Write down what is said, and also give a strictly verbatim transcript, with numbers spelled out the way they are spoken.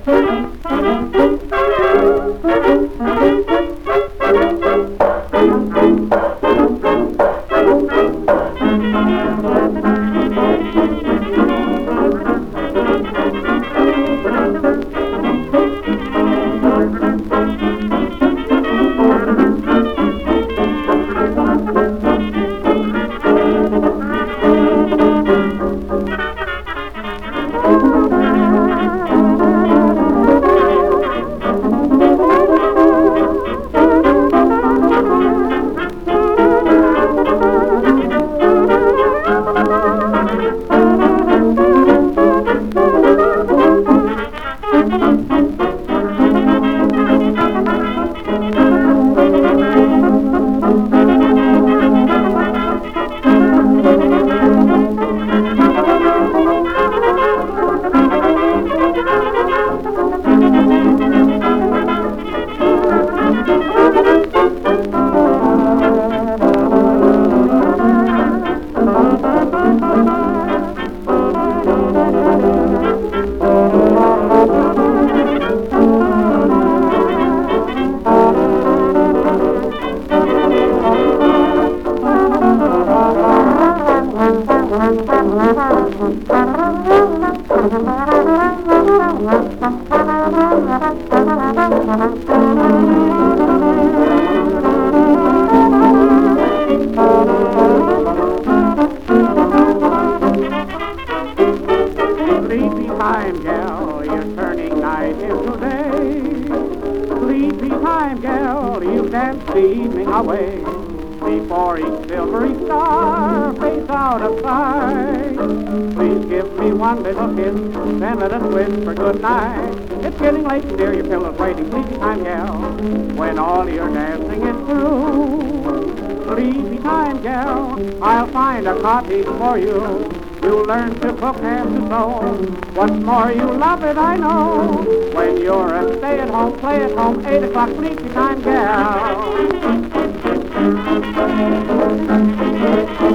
Sleepy time, gal, you're turning night into day. Sleepy time, gal, you dance the evening away. Before each silvery star fades out of sight, please give me one little kiss, then let us whisper good night. It's getting late, dear, your pillow's waiting. Sleepy time, gal, when all your dancing is through. Sleepy time, gal, I'll find a cottage for you. You'll learn to cook and to sew. What's more, you love it, I know. When you're a stay-at-home, play-at-home, eight o'clock sleepy time, gal.